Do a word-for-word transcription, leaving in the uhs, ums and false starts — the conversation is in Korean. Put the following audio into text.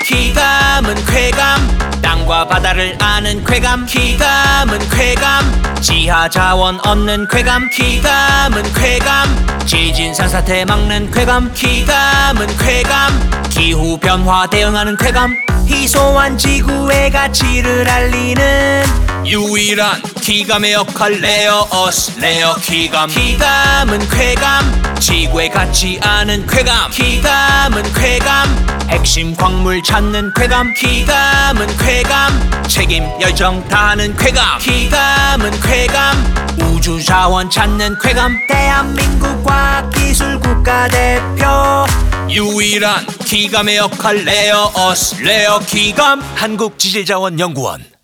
기감은 쾌감, 땅과 바다를 아는 쾌감. 기감은 쾌감, 지하 자원 얻는 쾌감. 기감은 쾌감, 지진 산사태 막는 쾌감. 기감은 쾌감, 기후 변화 대응하는 쾌감. 희소한 지구의 가치를 알리는 유일한 기감의 역할. 레어어스 레어 기감. 기감은 쾌감, 지구의 가치 아는 쾌감. 기감은 쾌감, 핵심 광물 찾는 쾌감. 기감은 쾌감, 책임 열정 다하는 쾌감. 기감은 쾌감, 우주 자원 찾는 쾌감. 대한민국 과학기술 국가대표 유일한 기감의 역할. 레어어스 레어 기감. 한국지질자원연구원.